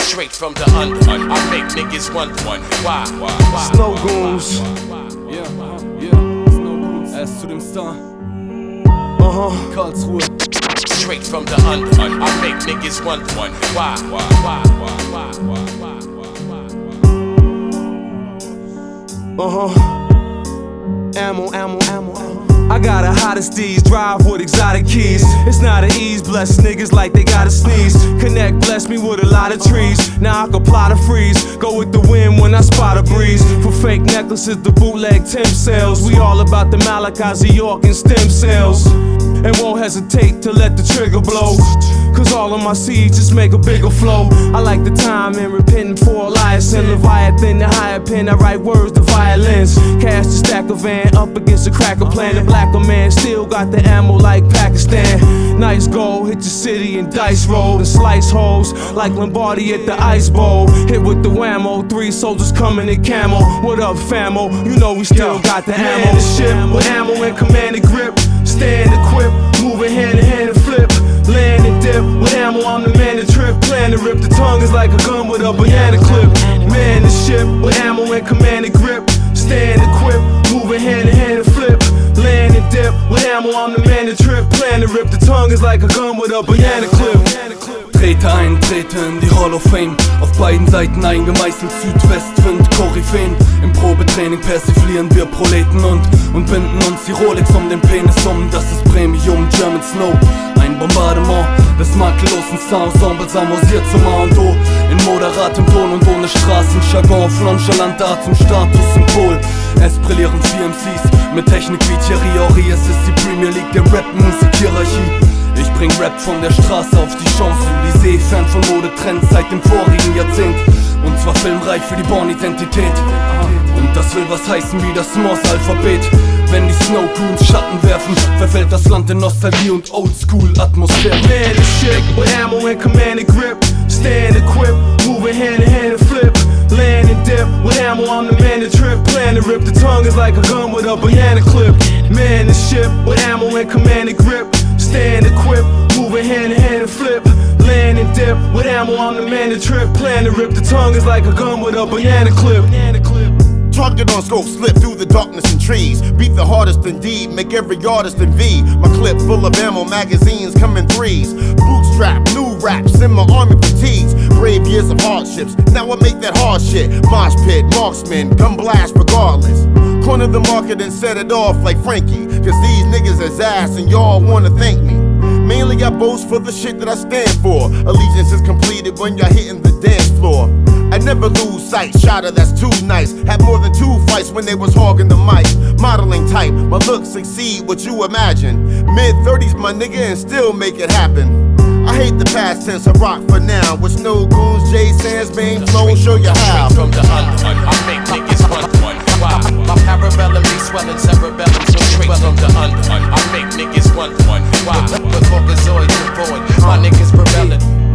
Straight from the under, I make niggas wonder why. Snow Goons. Snow Goons. Erst zu dem Star. Karlsruhe. Straight from the under, I make niggas wonder why. Ammo. I got a hottest D's, drive with exotic keys. It's not an ease, bless niggas like they gotta sneeze. Connect, bless me with a lot of trees. Now I can plot a freeze, go with the wind when I spot a breeze. For fake necklaces, the bootleg Tim sales. We all about the Malachi, York, and stem cells. And won't hesitate to let the trigger blow. Cause all of my seeds just make a bigger flow. I like the time and repenting for Elias and Leviathan. The higher pen, I write words to violins. Cash the stack of van up against a cracker plan. The blacker man still got the ammo like Pakistan. Nice goal, hit your city and dice roll. And slice holes like Lombardi at the ice bowl. Hit with the whammo, 3 soldiers coming in camo. What up famo, you know we still got the ammo. The ship with ammo and command and grip. Stand equipped, moving hand in hand and flip. Land and dip, with ammo I'm the man to trip. Plan to rip, the tongue is like a gun with a banana clip. Man the ship, with ammo and command and grip. Stand equipped, moving hand in hand and flip. Land and dip, with ammo I'm the man to trip. Plan to rip, the tongue is like a gun with a banana clip. Trete ein, trete in die Hall of Fame. Auf beiden Seiten eingemeißelt, Südwestwind, Koryphäen. Im Probetraining persiflieren wir Proleten und binden uns die Rolex um den Penis um. Das ist Premium German Snow. Ein Bombardement des makellosen Sound-Ensembles amüsiert zum A und O. In moderatem Ton und ohne Straßenjargon. Auf nonchalant Art zum Statussymbol. Es brillieren 4 MCs mit Technik wie Thierry Henry. Es ist die Premier League der Rap-Musik-Hierarchie. Ich bring Rap von der Straße auf die Champs-Élysées. Fan von Modetrends seit dem vorigen Jahrzehnt. Und zwar filmreif für die Born-Identität. Und das will was heißen wie das Morse-Alphabet. Wenn die Snow Goons Schatten werfen, verfällt das Land in Nostalgie und Oldschool-Atmosphäre. Man the ship, with ammo and command and grip. Stand equipped, moving hand in hand and flip. Land and dip, with ammo I'm the man to trip. Plan to rip, the tongue is like a gun with a banana clip. Man the ship, with ammo and command and grip. Stand equipped, moving hand in hand and flip. Land and dip, with ammo I'm the man to trip. Plan to rip, the tongue is like a gun with a banana clip. Target on scope, slip through the darkness and trees. Beat the hardest indeed, make every artist in V. My clip full of ammo, magazines come in 3s. Bootstrap, new raps, in my army fatigues. Brave years of hardships, now I make that hard shit. Mosh pit, marksman, gun blast regardless. Corner the market and set it off like Frankie. Cause these niggas is ass and y'all wanna thank me. Mainly I boast for the shit that I stand for. Allegiance is completed when y'all hitting the dance floor. I never lose sight, shotter that's too nice. Had more than 2 fights when they was hogging the mic. Modeling type, my looks exceed what you imagine. Mid-30s my nigga and still make it happen. I hate the past tense, I rock for now. With Snow Goons, Jay Sands, main flow, show you how. Straight from the under, I make niggas wonder why. My parabellum be swelling cerebellum. So straight from the under, I make niggas wonder why. With Caucasoids and void, my niggas rebelling.